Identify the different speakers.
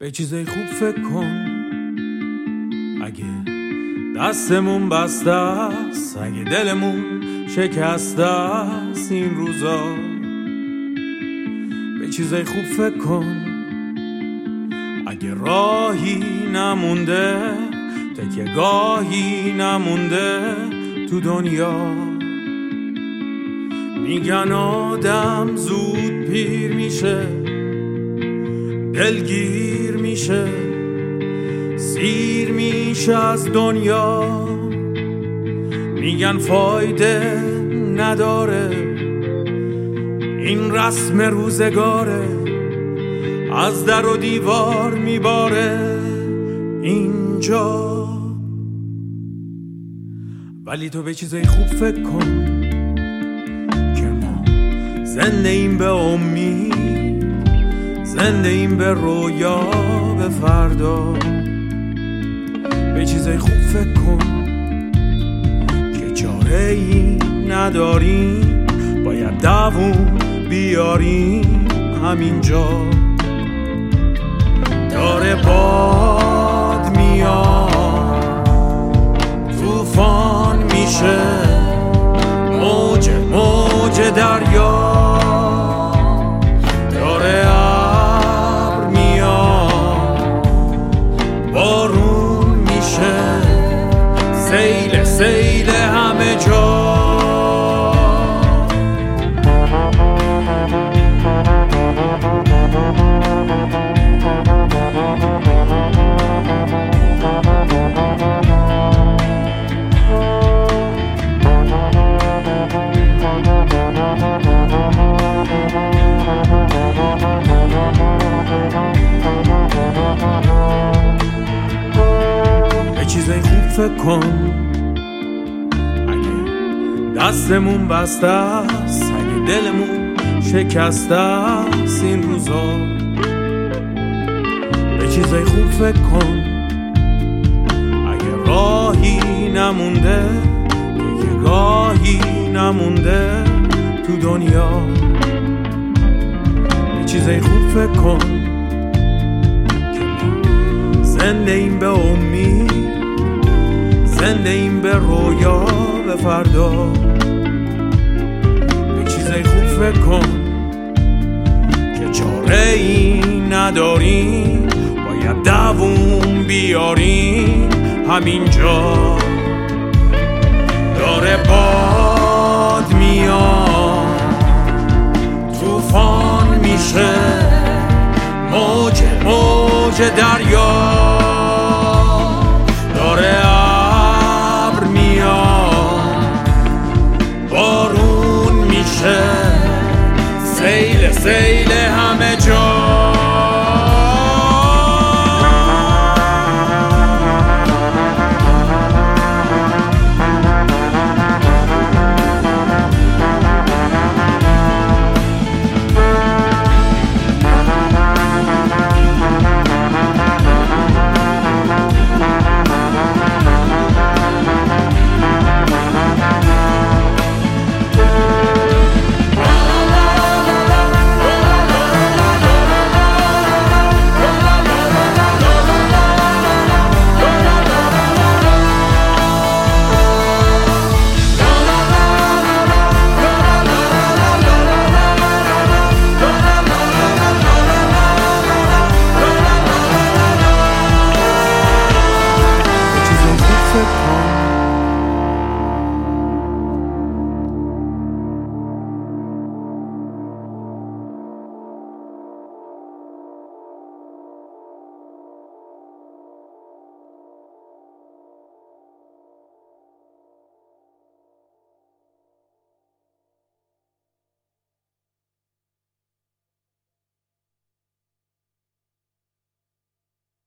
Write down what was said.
Speaker 1: به چیزای خوب فکر کن. اگه دستمون بسته است، اگه دلمون شکسته است این روزا، به چیزای خوب فکر کن. اگه راهی نمونده، تکیه گاهی نمونده تو دنیا، میگن آدم زود پیر میشه، دلگیر میشه، سیر میشه از دنیا، میگن فایده نداره این رسم روزگاره، از در و دیوار میباره اینجا. ولی تو به چیزای خوب فکر کن که ما زنده ایم به امید، زنده ایم به رویا، به فردا. به چیزای خوب فکر کن که چاره ای نداریم، باید دووم بیاریم همینجا. داره باد میاد، طوفان میشه، موج دریا، داره ابر میاد، بارون میشه، سیل همه جا. چیزای خوب فکر کن. اگه دستمون بسته است، اگه دلمون شکسته است این روزا، به چیزای خوب فکر کن. اگه راهی نمونده، که گاهی نمونده تو دنیا، به چیزای خوب فکر کن که ما زنده ایم به امید، زنده ایم به رویا، به فردا. به چیزای خوب فکر کن که چاره ای نداریم، باید دووم بیاریم همینجا. داره باد میاد، طوفان میشه، موج دریا، داره ابر میاد، بارون میشه، سیل